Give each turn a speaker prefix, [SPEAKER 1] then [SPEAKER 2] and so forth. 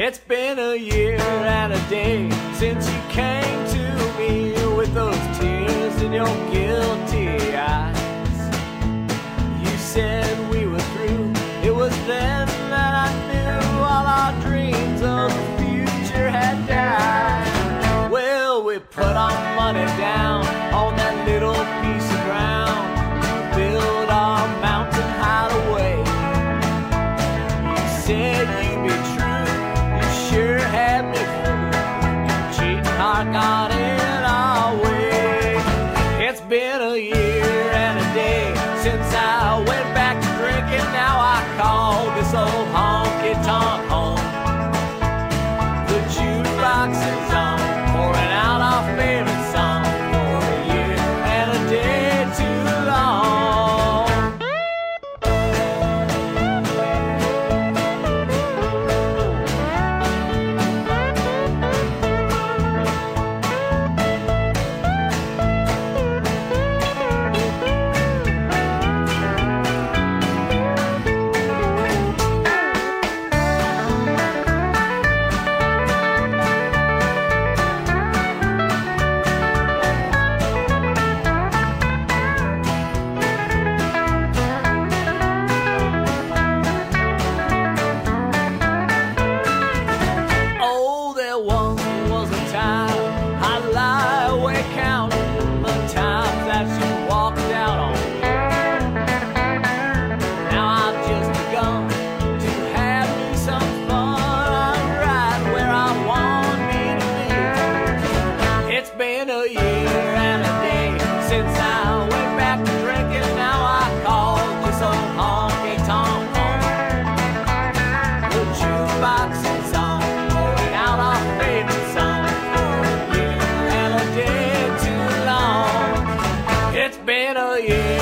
[SPEAKER 1] It's been a year and a day since you came to me with those tears in your guilty eyes. You said we were through. It was then that I knew all our dreams of the future had died. Well, we put our money down on that little piece of ground to build our mountain hideaway. You said you'd be true. You sure had me fooled. Cheating heart got in our way. It's been a year and a day since I went back to drinking. Now I call this old honky-tonk home. The jukebox is on, pouring out our favorite song. For a year and a day too long. Been a year.